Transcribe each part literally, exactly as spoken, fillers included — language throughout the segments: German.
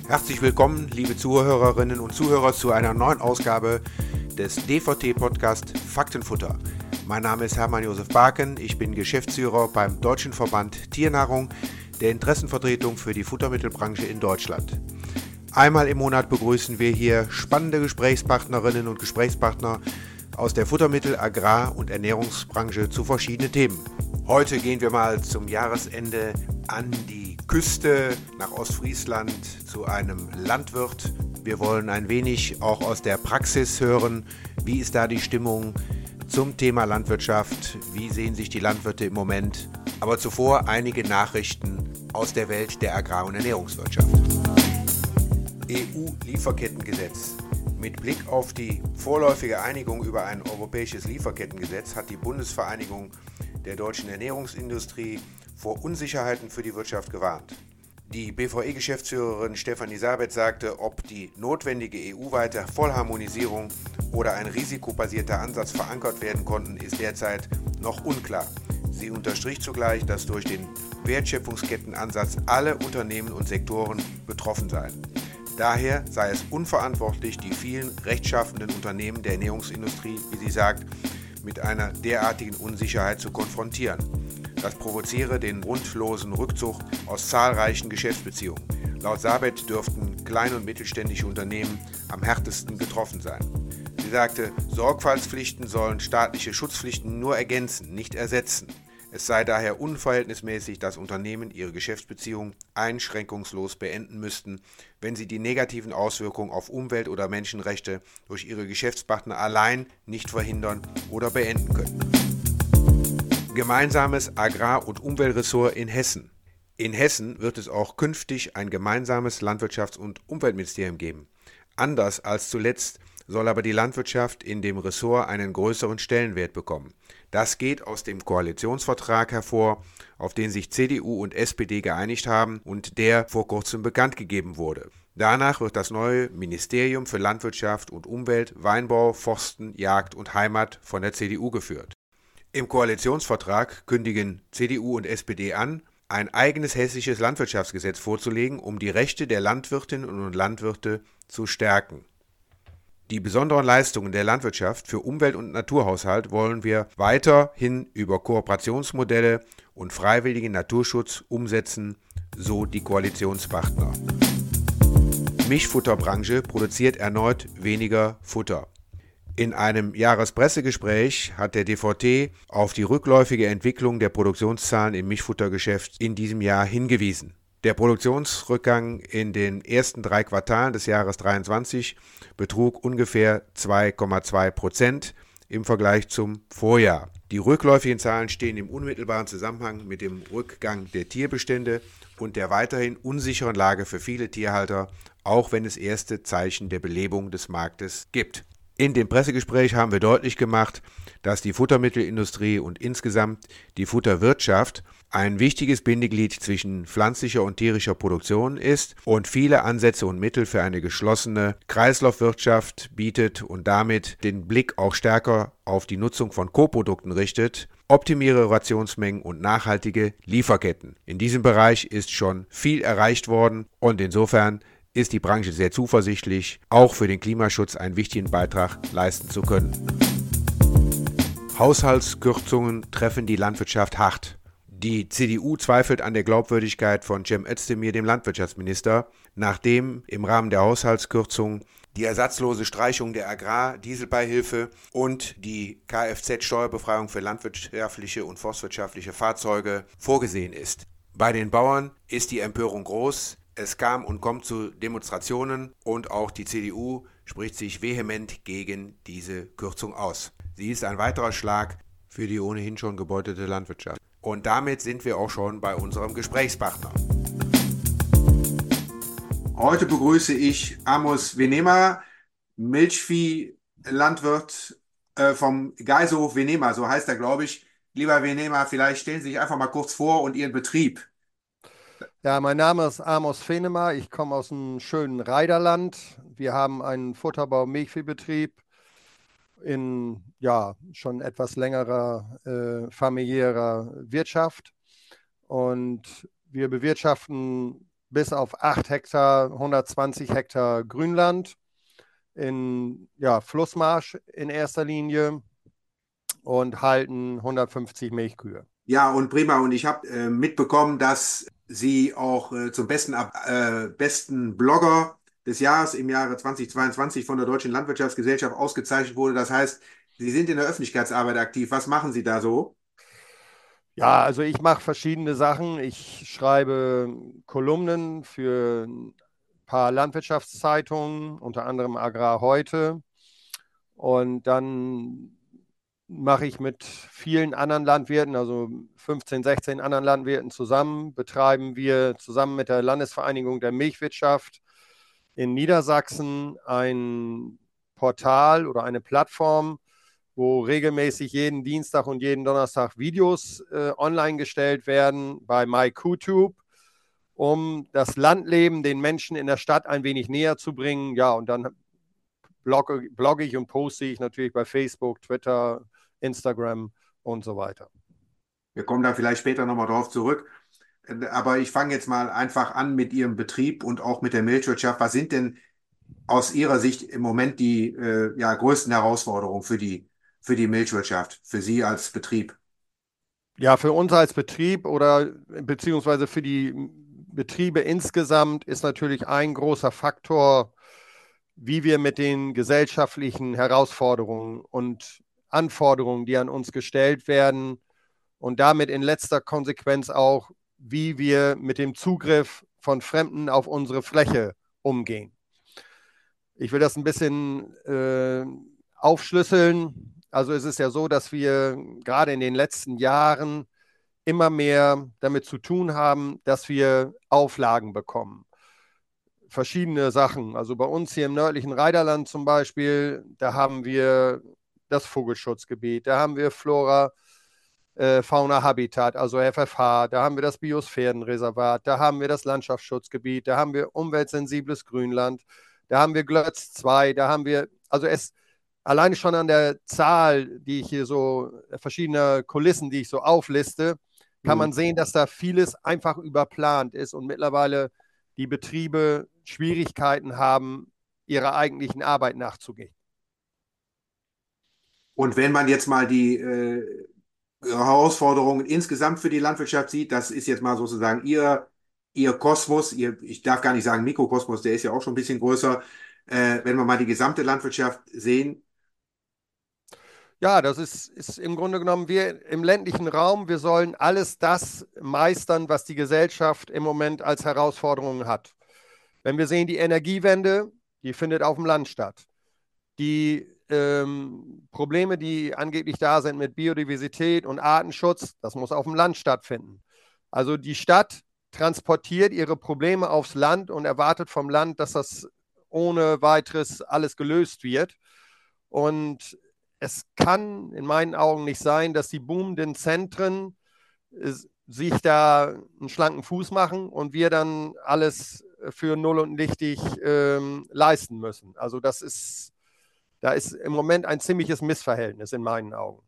Herzlich willkommen, liebe Zuhörerinnen und Zuhörer, zu einer neuen Ausgabe des D V T-Podcast Faktenfutter. Mein Name ist Hermann Josef Barken, ich bin Geschäftsführer beim Deutschen Verband Tiernahrung, der Interessenvertretung für die Futtermittelbranche in Deutschland. Einmal im Monat begrüßen wir hier spannende Gesprächspartnerinnen und Gesprächspartner aus der Futtermittel-, Agrar- und Ernährungsbranche zu verschiedenen Themen. Heute gehen wir mal zum Jahresende an die Küste nach Ostfriesland zu einem Landwirt. Wir wollen ein wenig auch aus der Praxis hören, wie ist da die Stimmung zum Thema Landwirtschaft, wie sehen sich die Landwirte im Moment. Aber zuvor einige Nachrichten aus der Welt der Agrar- und Ernährungswirtschaft. E U-Lieferkettengesetz. Mit Blick auf die vorläufige Einigung über ein europäisches Lieferkettengesetz hat die Bundesvereinigung der deutschen Ernährungsindustrie vor Unsicherheiten für die Wirtschaft gewarnt. Die B V E-Geschäftsführerin Stefanie Sabet sagte, ob die notwendige E U-weite Vollharmonisierung oder ein risikobasierter Ansatz verankert werden konnten, ist derzeit noch unklar. Sie unterstrich zugleich, dass durch den Wertschöpfungskettenansatz alle Unternehmen und Sektoren betroffen seien. Daher sei es unverantwortlich, die vielen rechtschaffenden Unternehmen der Ernährungsindustrie, wie sie sagt, mit einer derartigen Unsicherheit zu konfrontieren. Das provoziere den grundlosen Rückzug aus zahlreichen Geschäftsbeziehungen. Laut Sabet dürften kleine und mittelständische Unternehmen am härtesten getroffen sein. Sie sagte, Sorgfaltspflichten sollen staatliche Schutzpflichten nur ergänzen, nicht ersetzen. Es sei daher unverhältnismäßig, dass Unternehmen ihre Geschäftsbeziehungen einschränkungslos beenden müssten, wenn sie die negativen Auswirkungen auf Umwelt- oder Menschenrechte durch ihre Geschäftspartner allein nicht verhindern oder beenden können. Gemeinsames Agrar- und Umweltressort in Hessen. In Hessen wird es auch künftig ein gemeinsames Landwirtschafts- und Umweltministerium geben. Anders als zuletzt soll aber die Landwirtschaft in dem Ressort einen größeren Stellenwert bekommen. Das geht aus dem Koalitionsvertrag hervor, auf den sich C D U und S P D geeinigt haben und der vor kurzem bekannt gegeben wurde. Danach wird das neue Ministerium für Landwirtschaft und Umwelt, Weinbau, Forsten, Jagd und Heimat von der C D U geführt. Im Koalitionsvertrag kündigen C D U und S P D an, ein eigenes hessisches Landwirtschaftsgesetz vorzulegen, um die Rechte der Landwirtinnen und Landwirte zu stärken. Die besonderen Leistungen der Landwirtschaft für Umwelt- und Naturhaushalt wollen wir weiterhin über Kooperationsmodelle und freiwilligen Naturschutz umsetzen, so die Koalitionspartner. Milchfutterbranche produziert erneut weniger Futter. In einem Jahrespressegespräch hat der D V T auf die rückläufige Entwicklung der Produktionszahlen im Milchfuttergeschäft in diesem Jahr hingewiesen. Der Produktionsrückgang in den ersten drei Quartalen des Jahres dreiundzwanzig betrug ungefähr zwei Komma zwei Prozent im Vergleich zum Vorjahr. Die rückläufigen Zahlen stehen im unmittelbaren Zusammenhang mit dem Rückgang der Tierbestände und der weiterhin unsicheren Lage für viele Tierhalter, auch wenn es erste Zeichen der Belebung des Marktes gibt. In dem Pressegespräch haben wir deutlich gemacht, dass die Futtermittelindustrie und insgesamt die Futterwirtschaft ein wichtiges Bindeglied zwischen pflanzlicher und tierischer Produktion ist und viele Ansätze und Mittel für eine geschlossene Kreislaufwirtschaft bietet und damit den Blick auch stärker auf die Nutzung von Koprodukten richtet, optimiere Rationsmengen und nachhaltige Lieferketten. In diesem Bereich ist schon viel erreicht worden und insofern ist die Branche sehr zuversichtlich, auch für den Klimaschutz einen wichtigen Beitrag leisten zu können. Haushaltskürzungen treffen die Landwirtschaft hart. Die C D U zweifelt an der Glaubwürdigkeit von Cem Özdemir, dem Landwirtschaftsminister, nachdem im Rahmen der Haushaltskürzung die ersatzlose Streichung der Agrardieselbeihilfe und die Kfz-Steuerbefreiung für landwirtschaftliche und forstwirtschaftliche Fahrzeuge vorgesehen ist. Bei den Bauern ist die Empörung groß. Es kam und kommt zu Demonstrationen und auch die C D U spricht sich vehement gegen diese Kürzung aus. Sie ist ein weiterer Schlag für die ohnehin schon gebeutete Landwirtschaft. Und damit sind wir auch schon bei unserem Gesprächspartner. Heute begrüße ich Amos Venema, Milchviehlandwirt äh, vom Geiselhof Venema, so heißt er, glaube ich. Lieber Venema, vielleicht stellen Sie sich einfach mal kurz vor und Ihren Betrieb. Ja, mein Name ist Amos Venema. Ich komme aus einem schönen Reiderland. Wir haben einen Futterbau-Milchviehbetrieb in ja schon etwas längerer äh, familiärer Wirtschaft. Und wir bewirtschaften bis auf acht Hektar, hundertzwanzig Hektar Grünland in ja, Flussmarsch in erster Linie und halten hundertfünfzig Milchkühe. Ja, und prima. Und ich habe äh, mitbekommen, dass Sie auch äh, zum besten, Ab- äh, besten Blogger des Jahres im Jahre zweitausendzweiundzwanzig von der Deutschen Landwirtschaftsgesellschaft ausgezeichnet wurde. Das heißt, Sie sind in der Öffentlichkeitsarbeit aktiv. Was machen Sie da so? Ja, also ich mache verschiedene Sachen. Ich schreibe Kolumnen für ein paar Landwirtschaftszeitungen, unter anderem Agrar heute. Und dann mache ich mit vielen anderen Landwirten, also fünfzehn, sechzehn anderen Landwirten zusammen, betreiben wir zusammen mit der Landesvereinigung der Milchwirtschaft in Niedersachsen ein Portal oder eine Plattform, wo regelmäßig jeden Dienstag und jeden Donnerstag Videos äh, online gestellt werden bei MyQTube, um das Landleben den Menschen in der Stadt ein wenig näher zu bringen. Ja, und dann blogge, blogge ich und poste ich natürlich bei Facebook, Twitter, Instagram und so weiter. Wir kommen da vielleicht später nochmal drauf zurück. Äh, Aber ich fange jetzt mal einfach an mit Ihrem Betrieb und auch mit der Milchwirtschaft. Was sind denn aus Ihrer Sicht im Moment die äh, ja, größten Herausforderungen für die, für die Milchwirtschaft, für Sie als Betrieb? Ja, für uns als Betrieb oder beziehungsweise für die Betriebe insgesamt ist natürlich ein großer Faktor, wie wir mit den gesellschaftlichen Herausforderungen und Anforderungen, die an uns gestellt werden, und damit in letzter Konsequenz auch, wie wir mit dem Zugriff von Fremden auf unsere Fläche umgehen. Ich will das ein bisschen äh, aufschlüsseln. Also es ist ja so, dass wir gerade in den letzten Jahren immer mehr damit zu tun haben, dass wir Auflagen bekommen. Verschiedene Sachen. Also bei uns hier im nördlichen Rheinland zum Beispiel, da haben wir das Vogelschutzgebiet, da haben wir Flora, äh, Fauna Habitat, also F F H, da haben wir das Biosphärenreservat, da haben wir das Landschaftsschutzgebiet, da haben wir umweltsensibles Grünland, da haben wir Glötz zwei, da haben wir, also es alleine schon an der Zahl, die ich hier so, verschiedener Kulissen, die ich so aufliste, kann Hm. man sehen, dass da vieles einfach überplant ist und mittlerweile die Betriebe Schwierigkeiten haben, ihrer eigentlichen Arbeit nachzugehen. Und wenn man jetzt mal die äh, Herausforderungen insgesamt für die Landwirtschaft sieht, das ist jetzt mal sozusagen Ihr, Ihr Kosmos, Ihr, ich darf gar nicht sagen Mikrokosmos, der ist ja auch schon ein bisschen größer. Äh, wenn wir mal die gesamte Landwirtschaft sehen, Ja, das ist, ist im Grunde genommen, wir im ländlichen Raum, wir sollen alles das meistern, was die Gesellschaft im Moment als Herausforderungen hat. Wenn wir sehen, die Energiewende, die findet auf dem Land statt. Die ähm, Probleme, die angeblich da sind mit Biodiversität und Artenschutz, das muss auf dem Land stattfinden. Also die Stadt transportiert ihre Probleme aufs Land und erwartet vom Land, dass das ohne weiteres alles gelöst wird. Und es kann in meinen Augen nicht sein, dass die boomenden Zentren äh, sich da einen schlanken Fuß machen und wir dann alles für null und nichtig ähm, leisten müssen. Also das ist, da ist im Moment ein ziemliches Missverhältnis in meinen Augen.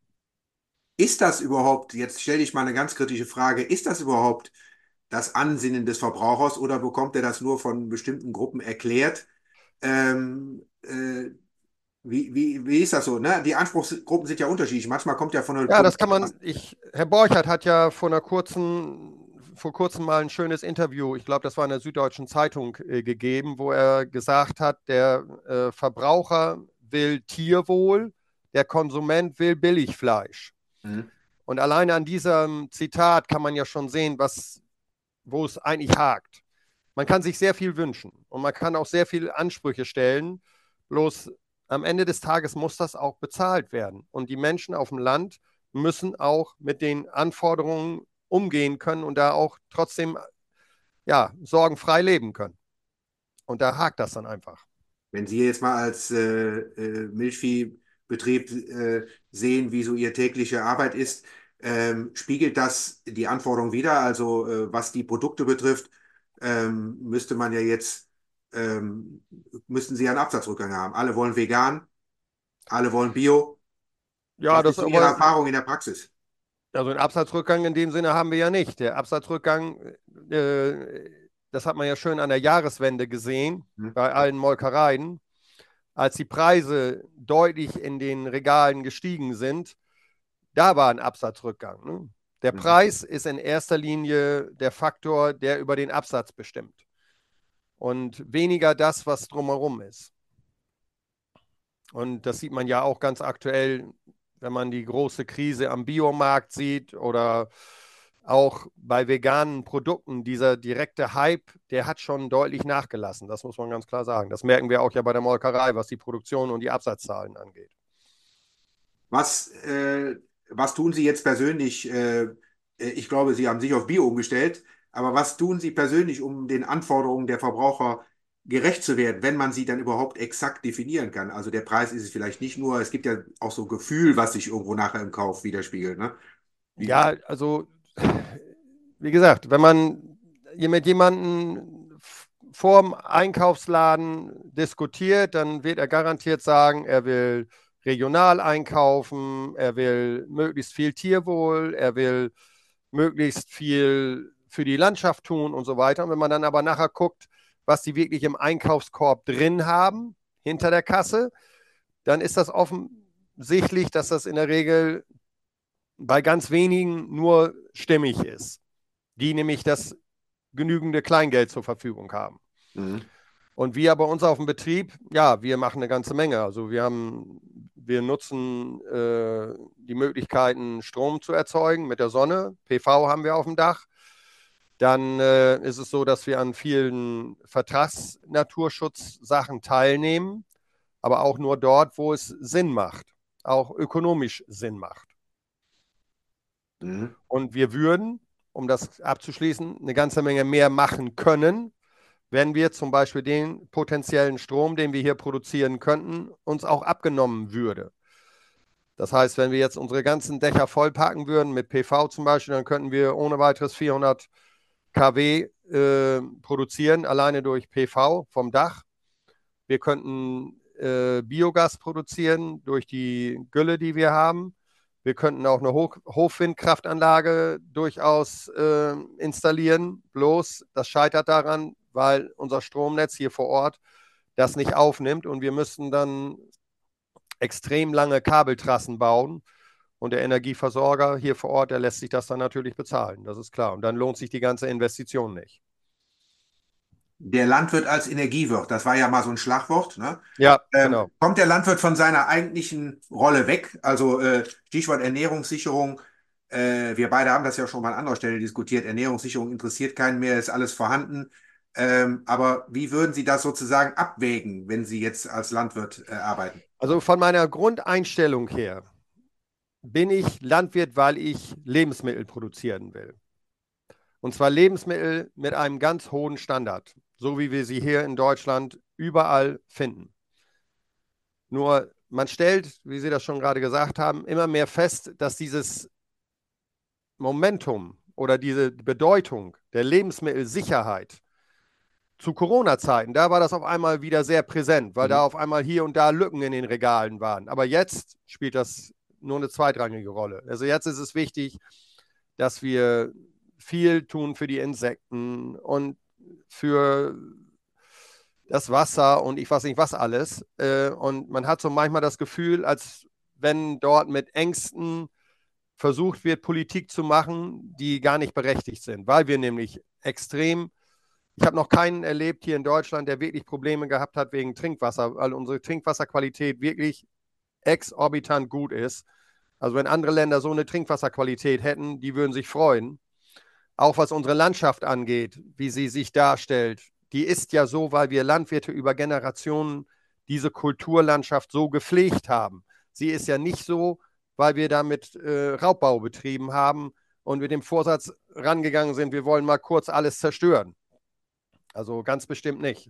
ist das überhaupt, jetzt stelle ich mal eine ganz kritische Frage, ist das überhaupt das Ansinnen des Verbrauchers oder bekommt er das nur von bestimmten Gruppen erklärt? Ähm, äh, wie, wie, wie ist das so? Ne? Die Anspruchsgruppen sind ja unterschiedlich. Manchmal kommt ja von der Ja, das Politik kann was. man, ich, Herr Borchert hat ja vor einer kurzen, vor kurzem mal ein schönes Interview, ich glaube, das war in der Süddeutschen Zeitung, äh, gegeben, wo er gesagt hat, der äh, Verbraucher will Tierwohl, der Konsument will Billigfleisch. Mhm. Und alleine an diesem Zitat kann man ja schon sehen, was, wo es eigentlich hakt. Man kann sich sehr viel wünschen und man kann auch sehr viele Ansprüche stellen. Bloß am Ende des Tages muss das auch bezahlt werden. Und die Menschen auf dem Land müssen auch mit den Anforderungen umgehen können und da auch trotzdem ja, sorgenfrei leben können. Und da hakt das dann einfach. Wenn Sie jetzt mal als äh, äh, Milchviehbetrieb äh, sehen, wie so Ihre tägliche Arbeit ist, ähm, spiegelt das die Anforderungen wider? Also äh, was die Produkte betrifft, ähm, müsste man ja jetzt, ähm, müssten Sie ja einen Absatzrückgang haben. Alle wollen vegan, alle wollen Bio. Ja, Was das ist so Ihre aber, Erfahrung in der Praxis? also einen Absatzrückgang in dem Sinne haben wir ja nicht. Der Absatzrückgang, äh, das hat man ja schön an der Jahreswende gesehen, Mhm. bei allen Molkereien, als die Preise deutlich in den Regalen gestiegen sind, da war ein Absatzrückgang. Ne? Der Mhm. Preis ist in erster Linie der Faktor, der über den Absatz bestimmt und weniger das, was drumherum ist. Und das sieht man ja auch ganz aktuell, wenn man die große Krise am Biomarkt sieht oder auch bei veganen Produkten. Dieser direkte Hype, der hat schon deutlich nachgelassen. Das muss man ganz klar sagen. Das merken wir auch ja bei der Molkerei, was die Produktion und die Absatzzahlen angeht. Was, äh, was tun Sie jetzt persönlich? Äh, äh, ich glaube, Sie haben sich auf Bio umgestellt, aber was tun Sie persönlich, um den Anforderungen der Verbraucher gerecht zu werden, wenn man sie dann überhaupt exakt definieren kann? Also der Preis ist es vielleicht nicht nur, es gibt ja auch so Gefühl, was sich irgendwo nachher im Kauf widerspiegelt, ne? Wie, Ja, also wie gesagt, wenn man mit jemandem vorm Einkaufsladen diskutiert, dann wird er garantiert sagen, er will regional einkaufen, er will möglichst viel Tierwohl, er will möglichst viel für die Landschaft tun und so weiter. Und wenn man dann aber nachher guckt, was die wirklich im Einkaufskorb drin haben, hinter der Kasse, dann ist das offensichtlich, dass das in der Regel bei ganz wenigen nur stimmig ist, die nämlich das genügende Kleingeld zur Verfügung haben. mhm. Und wir bei uns auf dem Betrieb, ja, wir machen eine ganze Menge. Also wir haben, wir nutzen äh, die Möglichkeiten, Strom zu erzeugen mit der Sonne. P V haben wir auf dem Dach. Dann äh, ist es so, dass wir an vielen Vertragsnaturschutzsachen teilnehmen, aber auch nur dort, wo es Sinn macht, auch ökonomisch Sinn macht. Mhm. Und wir würden, um das abzuschließen, eine ganze Menge mehr machen können, wenn wir zum Beispiel den potenziellen Strom, den wir hier produzieren könnten, uns auch abgenommen würde. Das heißt, wenn wir jetzt unsere ganzen Dächer vollpacken würden mit P V zum Beispiel, dann könnten wir ohne weiteres vierhundert Kilowatt äh, produzieren, alleine durch P V vom Dach. Wir könnten äh, Biogas produzieren durch die Gülle, die wir haben. Wir könnten auch eine Hoch Hofwindkraftanlage durchaus äh, installieren. Bloß das scheitert daran, weil unser Stromnetz hier vor Ort das nicht aufnimmt und wir müssten dann extrem lange Kabeltrassen bauen. Und der Energieversorger hier vor Ort, der lässt sich das dann natürlich bezahlen. Das ist klar. Und dann lohnt sich die ganze Investition nicht. Der Landwirt als Energiewirt, das war ja mal so ein Schlagwort, ne? Ja, Ähm, genau. kommt der Landwirt von seiner eigentlichen Rolle weg? Also äh, Stichwort Ernährungssicherung. Äh, wir beide haben das ja schon mal an anderer Stelle diskutiert. Ernährungssicherung interessiert keinen mehr, ist alles vorhanden. Ähm, aber wie würden Sie das sozusagen abwägen, wenn Sie jetzt als Landwirt äh, arbeiten? Also von meiner Grundeinstellung her bin ich Landwirt, weil ich Lebensmittel produzieren will. Und zwar Lebensmittel mit einem ganz hohen Standard, so wie wir sie hier in Deutschland überall finden. Nur man stellt, wie Sie das schon gerade gesagt haben, immer mehr fest, dass dieses Momentum oder diese Bedeutung der Lebensmittelsicherheit zu Corona-Zeiten, da war das auf einmal wieder sehr präsent, weil Mhm. da auf einmal hier und da Lücken in den Regalen waren. Aber jetzt spielt das nur eine zweitrangige Rolle. Also jetzt ist es wichtig, dass wir viel tun für die Insekten und für das Wasser und ich weiß nicht was alles. Äh, Und man hat so manchmal das Gefühl, als wenn dort mit Ängsten versucht wird, Politik zu machen, die gar nicht berechtigt sind, weil wir nämlich extrem, ich habe noch keinen erlebt hier in Deutschland, der wirklich Probleme gehabt hat wegen Trinkwasser, weil unsere Trinkwasserqualität wirklich exorbitant gut ist. Also wenn andere Länder so eine Trinkwasserqualität hätten, die würden sich freuen. Auch was unsere Landschaft angeht, wie sie sich darstellt, die ist ja so, weil wir Landwirte über Generationen diese Kulturlandschaft so gepflegt haben. Sie ist ja nicht so, weil wir damit äh, Raubbau betrieben haben und mit dem Vorsatz rangegangen sind, wir wollen mal kurz alles zerstören. Also ganz bestimmt nicht.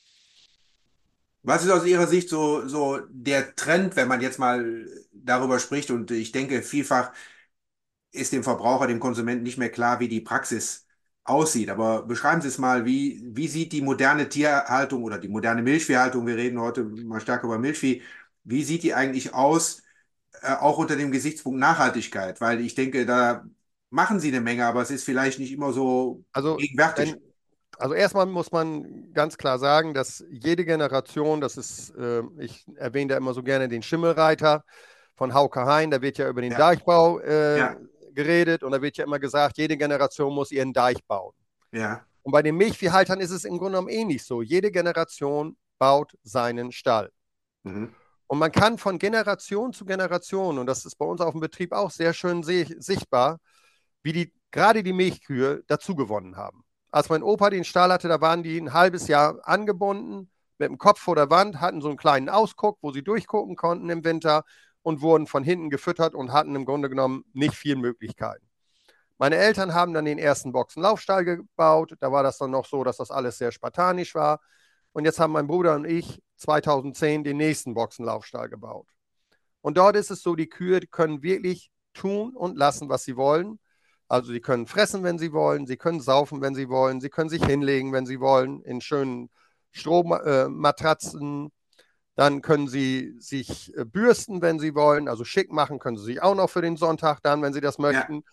Was ist aus Ihrer Sicht so, so der Trend, wenn man jetzt mal darüber spricht? Und ich denke, vielfach ist dem Verbraucher, dem Konsumenten nicht mehr klar, wie die Praxis aussieht. Aber beschreiben Sie es mal, wie, wie sieht die moderne Tierhaltung oder die moderne Milchviehhaltung, wir reden heute mal stark über Milchvieh, wie sieht die eigentlich aus, äh, auch unter dem Gesichtspunkt Nachhaltigkeit? Weil ich denke, da machen Sie eine Menge, aber es ist vielleicht nicht immer so Also gegenwärtig. wenn, Also erstmal muss man ganz klar sagen, dass jede Generation, das ist, äh, ich erwähne da immer so gerne den Schimmelreiter von Hauke Hein, da wird ja über den Ja, Deichbau äh, ja, geredet und da wird ja immer gesagt, jede Generation muss ihren Deich bauen. ja. Und bei den Milchviehhaltern ist es im Grunde genommen ähnlich so. Jede Generation baut seinen Stall. Mhm. Und man kann von Generation zu Generation, und das ist bei uns auf dem Betrieb auch sehr schön sichtbar, wie die gerade die Milchkühe dazugewonnen haben. Als mein Opa den Stall hatte, da waren die ein halbes Jahr angebunden, mit dem Kopf vor der Wand, hatten so einen kleinen Ausguck, wo sie durchgucken konnten im Winter und wurden von hinten gefüttert und hatten im Grunde genommen nicht viel Möglichkeiten. Meine Eltern haben dann den ersten Boxenlaufstall gebaut. Da war das dann noch so, dass das alles sehr spartanisch war. Und jetzt haben mein Bruder und ich zweitausendzehn den nächsten Boxenlaufstall gebaut. Und dort ist es so, die Kühe können wirklich tun und lassen, was sie wollen. Also sie können fressen, wenn sie wollen, sie können saufen, wenn sie wollen, sie können sich hinlegen, wenn sie wollen, in schönen Strohmatratzen. Dann können sie sich äh, bürsten, wenn sie wollen, also schick machen können sie sich auch noch für den Sonntag dann, wenn sie das Ja. möchten.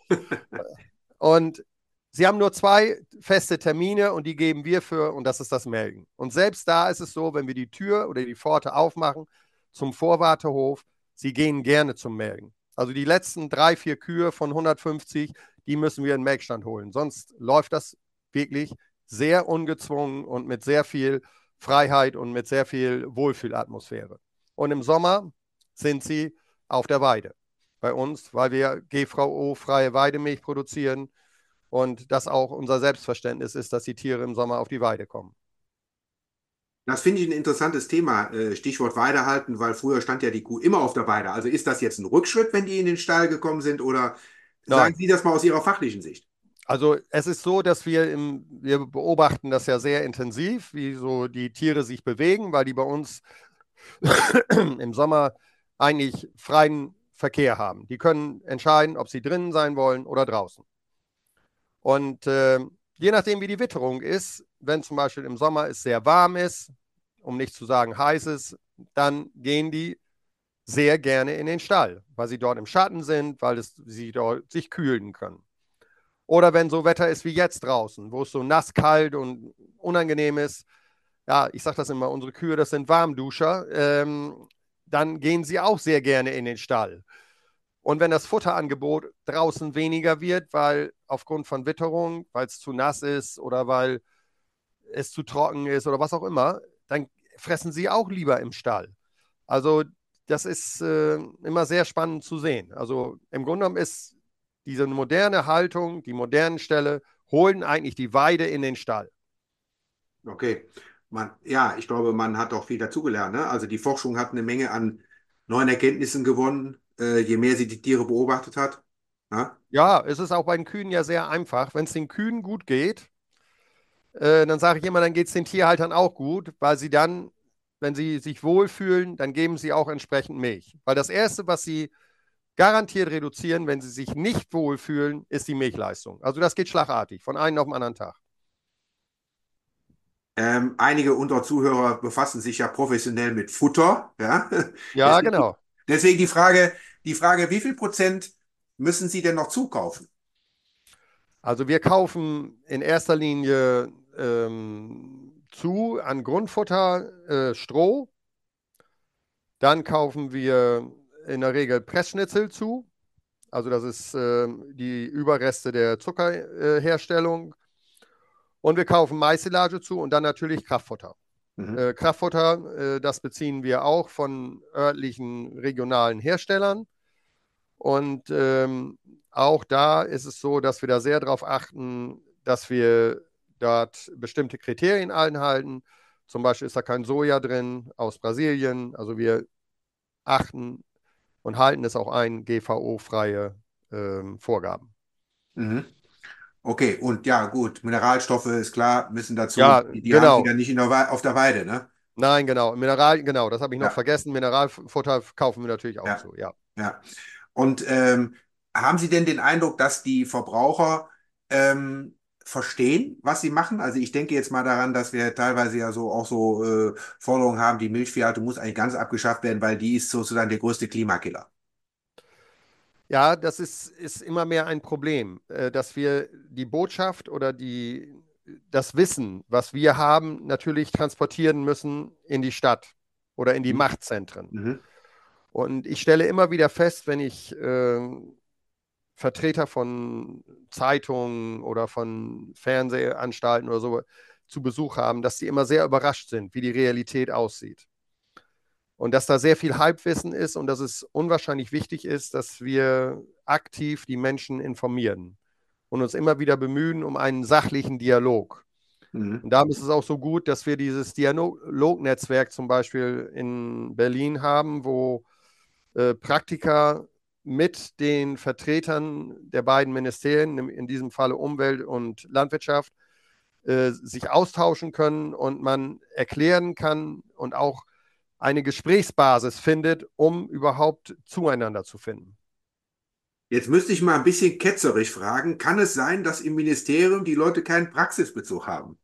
Und sie haben nur zwei feste Termine und die geben wir für, und das ist das Melken. Und selbst da ist es so, wenn wir die Tür oder die Pforte aufmachen zum Vorwartehof, sie gehen gerne zum Melken. Also die letzten drei, vier Kühe von hundertfünfzig, die müssen wir in den Melkstand holen. Sonst läuft das wirklich sehr ungezwungen und mit sehr viel Freiheit und mit sehr viel Wohlfühlatmosphäre. Und im Sommer sind sie auf der Weide bei uns, weil wir G V O-freie Weidemilch produzieren und das auch unser Selbstverständnis ist, dass die Tiere im Sommer auf die Weide kommen. Das finde ich ein interessantes Thema, äh, Stichwort Weidehalten, weil früher stand ja die Kuh immer auf der Weide. Also ist das jetzt ein Rückschritt, wenn die in den Stall gekommen sind, oder sagen Nein, Sie das mal aus Ihrer fachlichen Sicht? also es ist so, dass wir, im, wir beobachten das ja sehr intensiv, wie so die Tiere sich bewegen, weil die bei uns im Sommer eigentlich freien Verkehr haben. Die können entscheiden, ob sie drinnen sein wollen oder draußen. Und äh, je nachdem, wie die Witterung ist, wenn zum Beispiel im Sommer es sehr warm ist, um nicht zu sagen heiß ist, dann gehen die sehr gerne in den Stall, weil sie dort im Schatten sind, weil es, sie dort sich kühlen können. Oder wenn so Wetter ist wie jetzt draußen, wo es so nass, kalt und unangenehm ist, ja, ich sage das immer, unsere Kühe, das sind Warmduscher, ähm, dann gehen sie auch sehr gerne in den Stall. Und wenn das Futterangebot draußen weniger wird, weil aufgrund von Witterung, weil es zu nass ist oder weil es zu trocken ist oder was auch immer, dann fressen sie auch lieber im Stall. Also das ist äh, immer sehr spannend zu sehen. Also im Grunde genommen ist diese moderne Haltung, die modernen Ställe, holen eigentlich die Weide in den Stall. Okay. Man, ja, ich glaube, man hat auch viel dazugelernt, ne? Also die Forschung hat eine Menge an neuen Erkenntnissen gewonnen, äh, je mehr sie die Tiere beobachtet hat. Ja? Ja, es ist auch bei den Kühen ja sehr einfach. Wenn es den Kühen gut geht, äh, dann sage ich immer, dann geht es den Tierhaltern auch gut, weil sie dann, wenn sie sich wohlfühlen, dann geben sie auch entsprechend Milch. Weil das Erste, was sie garantiert reduzieren, wenn sie sich nicht wohlfühlen, ist die Milchleistung. Also das geht schlagartig, von einem auf den anderen Tag. Ähm, einige unserer Zuhörer befassen sich ja professionell mit Futter. Ja? Ja, Deswegen, genau. deswegen die Frage, die Frage, wie viel Prozent müssen Sie denn noch zukaufen? Also wir kaufen in erster Linie ähm, zu an Grundfutter äh, Stroh. Dann kaufen wir in der Regel Pressschnitzel zu. Also das ist äh, die Überreste der Zuckerherstellung. Und wir kaufen Maissilage zu und dann natürlich Kraftfutter. Mhm. Äh, Kraftfutter, äh, das beziehen wir auch von örtlichen regionalen Herstellern. Und ähm, auch da ist es so, dass wir da sehr darauf achten, dass wir dort bestimmte Kriterien einhalten. Zum Beispiel ist da kein Soja drin aus Brasilien. Also wir achten und halten es auch ein, G V O-freie ähm, Vorgaben. Mhm. Okay, und ja, gut, Mineralstoffe ist klar, müssen dazu, Ja, die, die haben Sie genau. dann nicht in der Wei- auf der Weide, ne? Nein, genau. Mineral, genau, das habe ich noch Ja, vergessen. Mineralfutter kaufen wir natürlich auch ja, zu, ja. ja. Und ähm, haben Sie denn den Eindruck, dass die Verbraucher ähm, verstehen, was sie machen? Also ich denke jetzt mal daran, dass wir teilweise ja so auch so äh, Forderungen haben, die Milchviehhaltung muss eigentlich ganz abgeschafft werden, weil die ist sozusagen der größte Klimakiller. Ja, das ist, ist immer mehr ein Problem, äh, dass wir die Botschaft oder die das Wissen, was wir haben, natürlich transportieren müssen in die Stadt oder in die Mhm. Machtzentren. Mhm. Und ich stelle immer wieder fest, wenn ich äh, Vertreter von Zeitungen oder von Fernsehanstalten oder so zu Besuch haben, dass sie immer sehr überrascht sind, wie die Realität aussieht. Und dass da sehr viel Halbwissen ist und dass es unwahrscheinlich wichtig ist, dass wir aktiv die Menschen informieren und uns immer wieder bemühen um einen sachlichen Dialog. Mhm. Und darum ist es auch so gut, dass wir dieses Dialognetzwerk zum Beispiel in Berlin haben, wo äh, Praktiker mit den Vertretern der beiden Ministerien, in diesem Falle Umwelt und Landwirtschaft, äh, sich austauschen können und man erklären kann und auch eine Gesprächsbasis findet, um überhaupt zueinander zu finden. Jetzt müsste ich mal ein bisschen ketzerisch fragen, kann es sein, dass im Ministerium die Leute keinen Praxisbezug haben?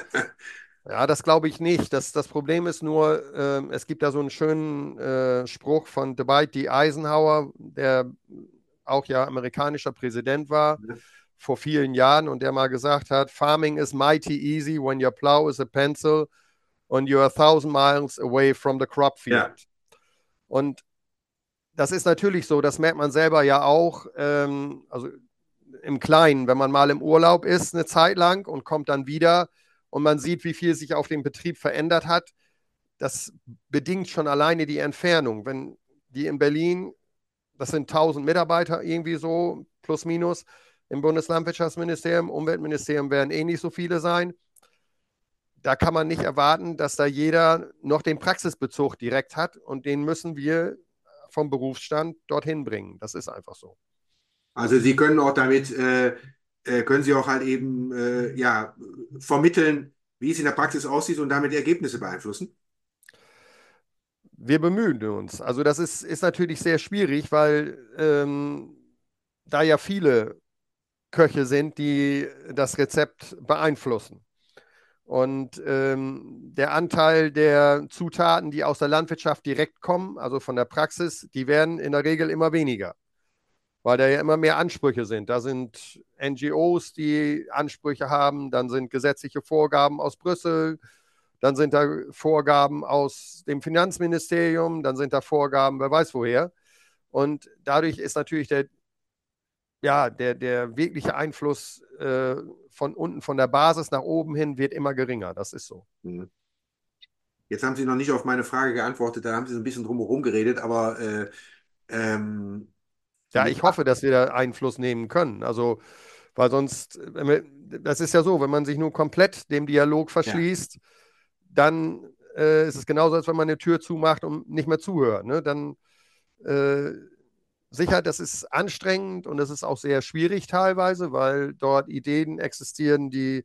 Ja, das glaube ich nicht. Das, das Problem ist nur, äh, es gibt da so einen schönen äh, Spruch von Dwight D. Eisenhower, der auch ja amerikanischer Präsident war vor vielen Jahren und der mal gesagt hat, Farming is mighty easy when your plow is a pencil and you're a thousand miles away from the crop Ja. field. Und das ist natürlich so, das merkt man selber ja auch, ähm, also im Kleinen, wenn man mal im Urlaub ist eine Zeit lang und kommt dann wieder und man sieht, wie viel sich auf dem Betrieb verändert hat, das bedingt schon alleine die Entfernung. Wenn die in Berlin, das sind tausend Mitarbeiter irgendwie so, plus minus, im Bundeslandwirtschaftsministerium, Umweltministerium werden eh nicht so viele sein. Da kann man nicht erwarten, dass da jeder noch den Praxisbezug direkt hat und den müssen wir vom Berufsstand dorthin bringen. Das ist einfach so. Also Sie können auch damit, äh, äh, können Sie auch halt eben äh, ja, vermitteln, wie es in der Praxis aussieht und damit die Ergebnisse beeinflussen? Wir bemühen uns. Also das ist, ist natürlich sehr schwierig, weil ähm, da ja viele Köche sind, die das Rezept beeinflussen. Und ähm, der Anteil der Zutaten, die aus der Landwirtschaft direkt kommen, also von der Praxis, die werden in der Regel immer weniger, weil da ja immer mehr Ansprüche sind. Da sind N G Os, die Ansprüche haben, dann sind gesetzliche Vorgaben aus Brüssel, dann sind da Vorgaben aus dem Finanzministerium, dann sind da Vorgaben, wer weiß woher. Und dadurch ist natürlich der, ja, der, der wirkliche Einfluss äh, von unten, von der Basis nach oben hin, wird immer geringer. Das ist so. Mhm. Jetzt haben Sie noch nicht auf meine Frage geantwortet, da haben Sie so ein bisschen drumherum geredet, aber äh, ähm, Ja, mit, ich hoffe, dass wir da Einfluss nehmen können. Also, weil sonst, wenn wir, das ist ja so, wenn man sich nun komplett dem Dialog ja. verschließt, dann äh, ist es genauso, als wenn man eine Tür zumacht und nicht mehr zuhört. Ne? Dann äh, sicher, das ist anstrengend und das ist auch sehr schwierig teilweise, weil dort Ideen existieren, die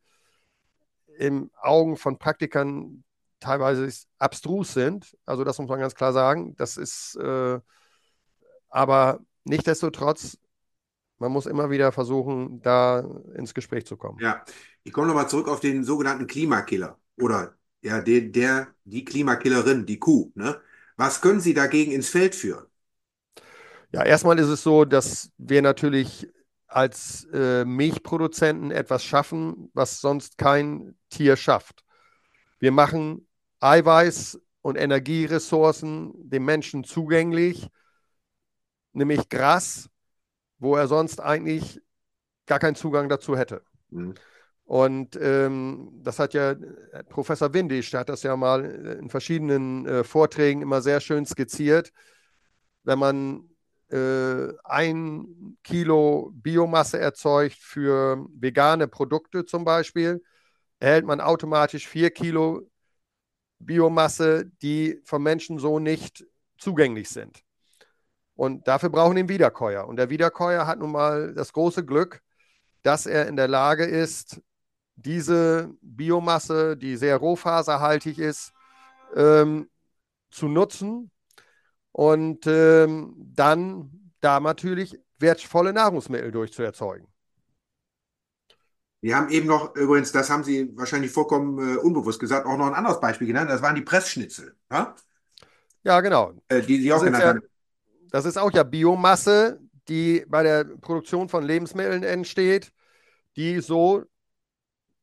im Augen von Praktikern teilweise abstrus sind. Also das muss man ganz klar sagen. Das ist äh, aber nichtsdestotrotz, man muss immer wieder versuchen, da ins Gespräch zu kommen. Ja, ich komme nochmal zurück auf den sogenannten Klimakiller oder ja, der, der, die Klimakillerin, die Kuh, ne? Was können Sie dagegen ins Feld führen? Ja, erstmal ist es so, dass wir natürlich als äh, Milchproduzenten etwas schaffen, was sonst kein Tier schafft. Wir machen Eiweiß und Energieressourcen dem Menschen zugänglich, nämlich Gras, wo er sonst eigentlich gar keinen Zugang dazu hätte. Hm. Und ähm, das hat ja Professor Windisch, der hat das ja mal in verschiedenen äh, Vorträgen immer sehr schön skizziert. Wenn man äh, ein Kilo Biomasse erzeugt für vegane Produkte zum Beispiel, erhält man automatisch vier Kilo Biomasse, die vom Menschen so nicht zugänglich sind. Und dafür brauchen wir den Wiederkäuer. Und der Wiederkäuer hat nun mal das große Glück, dass er in der Lage ist, diese Biomasse, die sehr rohfaserhaltig ist, ähm, zu nutzen und ähm, dann da natürlich wertvolle Nahrungsmittel durchzuerzeugen. Wir haben eben noch, übrigens, das haben Sie wahrscheinlich vollkommen äh, unbewusst gesagt, auch noch ein anderes Beispiel genannt, das waren die Pressschnitzel, ja? Ja, genau. Äh, die Sie Das auch ist genannt ja, haben. das ist auch ja Biomasse, die bei der Produktion von Lebensmitteln entsteht, die so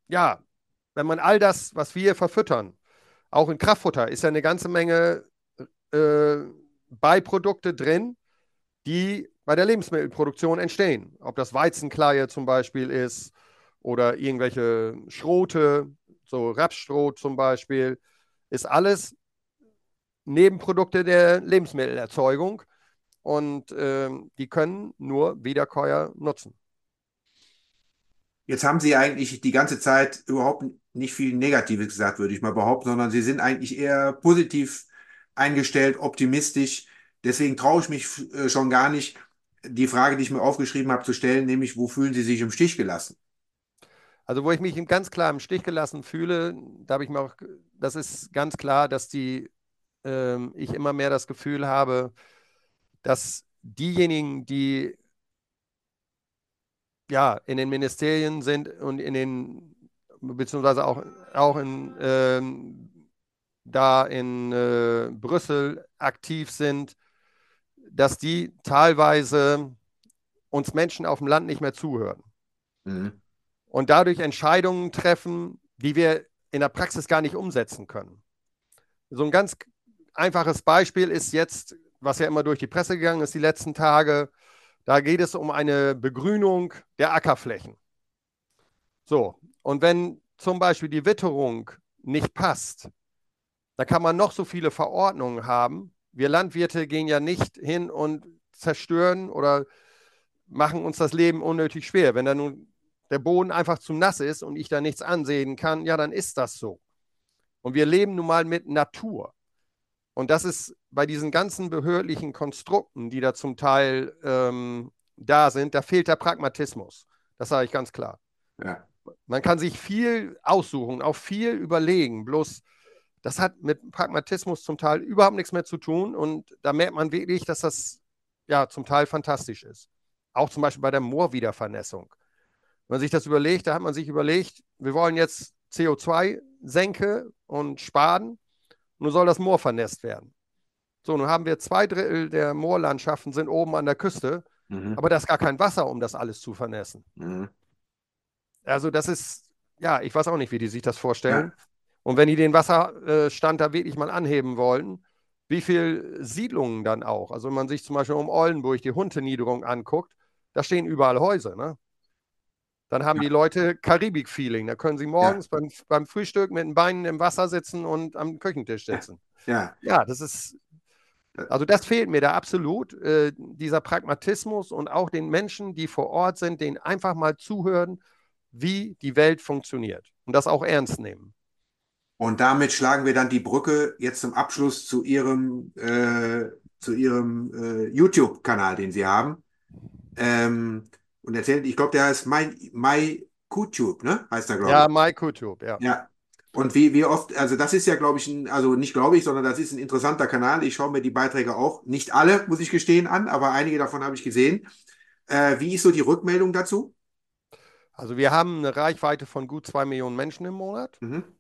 ja, wenn man all das, was wir verfüttern, auch in Kraftfutter, ist ja eine ganze Menge äh, Beiprodukte drin, die bei der Lebensmittelproduktion entstehen. Ob das Weizenkleie zum Beispiel ist oder irgendwelche Schrote, so Rapsschrot zum Beispiel, ist alles Nebenprodukte der Lebensmittelerzeugung und äh, die können nur Wiederkäuer nutzen. Jetzt haben Sie eigentlich die ganze Zeit überhaupt nicht viel Negatives gesagt, würde ich mal behaupten, sondern Sie sind eigentlich eher positiv eingestellt, optimistisch. Deswegen traue ich mich äh, schon gar nicht, die Frage, die ich mir aufgeschrieben habe, zu stellen, nämlich, wo fühlen Sie sich im Stich gelassen? Also wo ich mich ganz klar im Stich gelassen fühle, da habe ich mir auch, das ist ganz klar, dass die, ähm, ich immer mehr das Gefühl habe, dass diejenigen, die ja in den Ministerien sind und in den, beziehungsweise auch, auch in, ähm, da in äh, Brüssel aktiv sind, dass die teilweise uns Menschen auf dem Land nicht mehr zuhören Mhm. und dadurch Entscheidungen treffen, die wir in der Praxis gar nicht umsetzen können. So ein ganz einfaches Beispiel ist jetzt, was ja immer durch die Presse gegangen ist die letzten Tage, da geht es um eine Begrünung der Ackerflächen. So, und wenn zum Beispiel die Witterung nicht passt, da kann man noch so viele Verordnungen haben. Wir Landwirte gehen ja nicht hin und zerstören oder machen uns das Leben unnötig schwer. Wenn da nun der Boden einfach zu nass ist und ich da nichts ansehen kann, ja, dann ist das so. Und wir leben nun mal mit Natur. Und das ist bei diesen ganzen behördlichen Konstrukten, die da zum Teil ähm, da sind, da fehlt der Pragmatismus. Das sage ich ganz klar. Ja. Man kann sich viel aussuchen, auch viel überlegen. Bloß das hat mit Pragmatismus zum Teil überhaupt nichts mehr zu tun. Und da merkt man wirklich, dass das ja zum Teil fantastisch ist. Auch zum Beispiel bei der Moorwiedervernässung. Wenn man sich das überlegt, da hat man sich überlegt, wir wollen jetzt C O zwei Senke und sparen. Nun soll das Moor vernässt werden. So, nun haben wir zwei Drittel der Moorlandschaften sind oben an der Küste, Mhm. aber da ist gar kein Wasser, um das alles zu vernässen. Mhm. Also das ist, ja, ich weiß auch nicht, wie die sich das Ja. vorstellen. Und wenn die den Wasserstand da wirklich mal anheben wollen, wie viele Siedlungen dann auch? Also wenn man sich zum Beispiel um Oldenburg die Hunte-Niederung anguckt, da stehen überall Häuser, ne? Dann haben Ja. die Leute Karibik-Feeling. Da können sie Ja. morgens beim, beim Frühstück mit den Beinen im Wasser sitzen und am Küchentisch sitzen. Ja. Ja, das ist, also das fehlt mir da absolut, äh, dieser Pragmatismus und auch den Menschen, die vor Ort sind, denen einfach mal zuhören, wie die Welt funktioniert und das auch ernst nehmen. Und damit schlagen wir dann die Brücke jetzt zum Abschluss zu Ihrem, äh, zu Ihrem äh, YouTube-Kanal, den Sie haben. Ähm, und erzählt, ich glaube, der heißt My, My YouTube, ne? Heißt er, glaube Ja, ich. MyCouTube, ja. Ja. Und wie, wie oft, also das ist ja, glaube ich, ein, also nicht glaube ich, sondern das ist ein interessanter Kanal. Ich schaue mir die Beiträge auch, nicht alle, muss ich gestehen, an, aber einige davon habe ich gesehen. Äh, wie ist so die Rückmeldung dazu? Also wir haben eine Reichweite von gut zwei Millionen Menschen im Monat Mhm.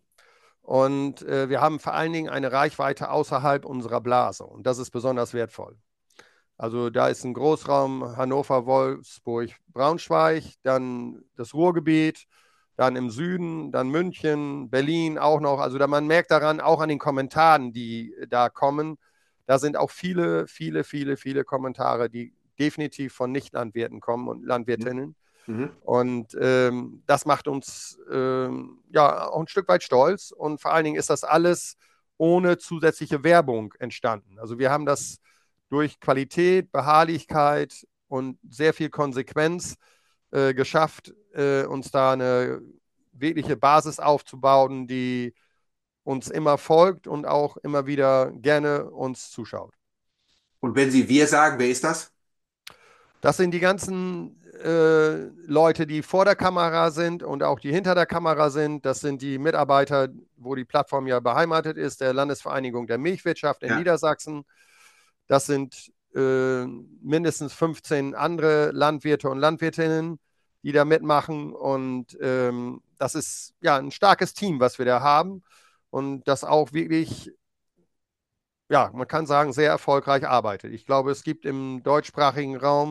und äh, wir haben vor allen Dingen eine Reichweite außerhalb unserer Blase und das ist besonders wertvoll. Also da ist ein Großraum Hannover, Wolfsburg, Braunschweig, dann das Ruhrgebiet, dann im Süden, dann München, Berlin auch noch. Also da man merkt daran, auch an den Kommentaren, die da kommen, da sind auch viele, viele, viele, viele Kommentare, die definitiv von Nichtlandwirten kommen und Landwirtinnen. Mhm. Und ähm, das macht uns ähm, ja auch ein Stück weit stolz. Und vor allen Dingen ist das alles ohne zusätzliche Werbung entstanden. Also wir haben das durch Qualität, Beharrlichkeit und sehr viel Konsequenz äh, geschafft, äh, uns da eine wirkliche Basis aufzubauen, die uns immer folgt und auch immer wieder gerne uns zuschaut. Und wenn Sie wir sagen, wer ist das? Das sind die ganzen äh, Leute, die vor der Kamera sind und auch die hinter der Kamera sind. Das sind die Mitarbeiter, wo die Plattform ja beheimatet ist, der Landesvereinigung der Milchwirtschaft in Ja. Niedersachsen. Das sind äh, mindestens fünfzehn andere Landwirte und Landwirtinnen, die da mitmachen. Und ähm, das ist ja ein starkes Team, was wir da haben. Und das auch wirklich, ja, man kann sagen, sehr erfolgreich arbeitet. Ich glaube, es gibt im deutschsprachigen Raum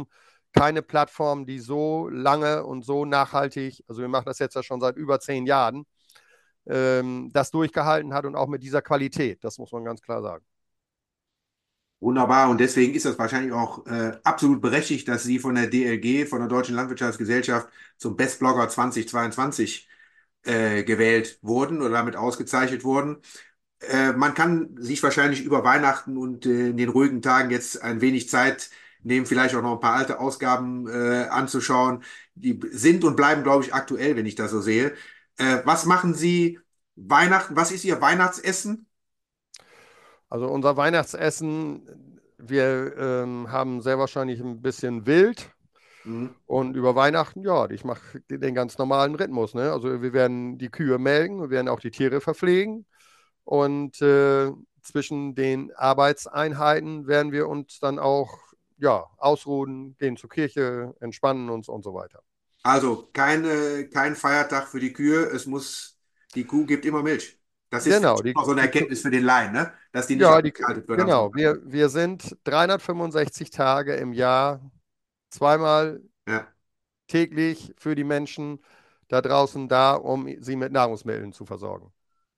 keine Plattform, die so lange und so nachhaltig, also wir machen das jetzt ja schon seit über zehn Jahren, ähm, das durchgehalten hat und auch mit dieser Qualität, das muss man ganz klar sagen. Wunderbar, und deswegen ist das wahrscheinlich auch äh, absolut berechtigt, dass Sie von der D L G, von der Deutschen Landwirtschaftsgesellschaft, zum Bestblogger zweitausendzweiundzwanzig äh, gewählt wurden oder damit ausgezeichnet wurden. Äh, man kann sich wahrscheinlich über Weihnachten und äh, in den ruhigen Tagen jetzt ein wenig Zeit nehmen, vielleicht auch noch ein paar alte Ausgaben äh, anzuschauen. Die sind und bleiben, glaube ich, aktuell, wenn ich das so sehe. Äh, was machen Sie Weihnachten? Was ist Ihr Weihnachtsessen? Also unser Weihnachtsessen, wir ähm, haben sehr wahrscheinlich ein bisschen wild. Mhm. Und über Weihnachten, ja, ich mache den ganz normalen Rhythmus. Ne? Also wir werden die Kühe melken, wir werden auch die Tiere verpflegen. Und äh, zwischen den Arbeitseinheiten werden wir uns dann auch ja, ausruhen, gehen zur Kirche, entspannen uns und so weiter. Also keine, kein Feiertag für die Kühe. Es muss, die Kuh gibt immer Milch. Das ist Genau, vielleicht die, auch so eine die, Erkenntnis für den Laien, ne? Dass die nicht ja, die, abgeschaltet wird am genau, Sonntag. wir, wir sind dreihundertfünfundsechzig Tage im Jahr, zweimal Ja. täglich für die Menschen da draußen da, um sie mit Nahrungsmitteln zu versorgen.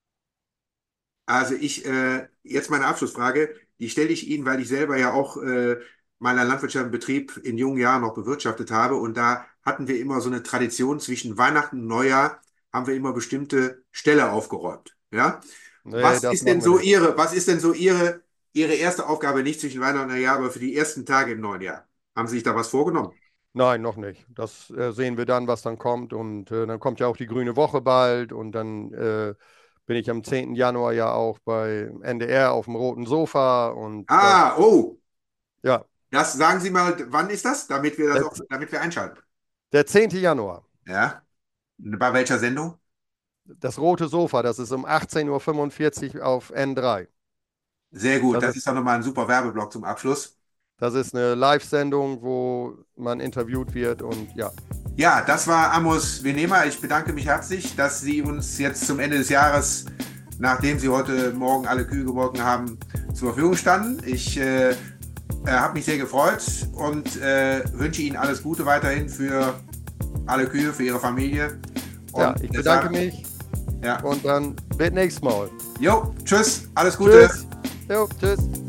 Also ich, äh, jetzt meine Abschlussfrage, die stelle ich Ihnen, weil ich selber ja auch äh, meinen landwirtschaftlichen Betrieb in jungen Jahren noch bewirtschaftet habe, und da hatten wir immer so eine Tradition: zwischen Weihnachten und Neujahr haben wir immer bestimmte Ställe aufgeräumt. Ja? Nee, Was das ist denn machen wir so nicht. Ihre, was ist denn so Ihre, Ihre erste Aufgabe, nicht zwischen Weihnachten und Neujahr, aber für die ersten Tage im neuen Jahr? Haben Sie sich da was vorgenommen? Nein, noch nicht. Das äh, sehen wir dann, was dann kommt. Und äh, dann kommt ja auch die Grüne Woche bald. Und dann äh, bin ich am zehnten Januar ja auch bei N D R auf dem roten Sofa. Und Ah, das, oh, ja, das sagen Sie mal, wann ist das, damit wir das der, auch, damit wir einschalten? der zehnte Januar. Ja, bei welcher Sendung? Das rote Sofa, das ist um achtzehn Uhr fünfundvierzig auf N drei. Sehr gut, Das das ist, ist doch nochmal ein super Werbeblock zum Abschluss. das ist eine Live-Sendung, wo man interviewt wird. Und ja, Ja, das war Amos Venema. Ich bedanke mich herzlich, dass Sie uns jetzt zum Ende des Jahres, nachdem Sie heute Morgen alle Kühe gemolken haben, zur Verfügung standen. Ich äh, äh, habe mich sehr gefreut und äh, wünsche Ihnen alles Gute weiterhin für alle Kühe, für Ihre Familie. Und ja, ich bedanke deshalb, mich. Ja. Und dann bis nächstes Mal. Jo, tschüss, alles Gute. Tschüss. Jo, tschüss.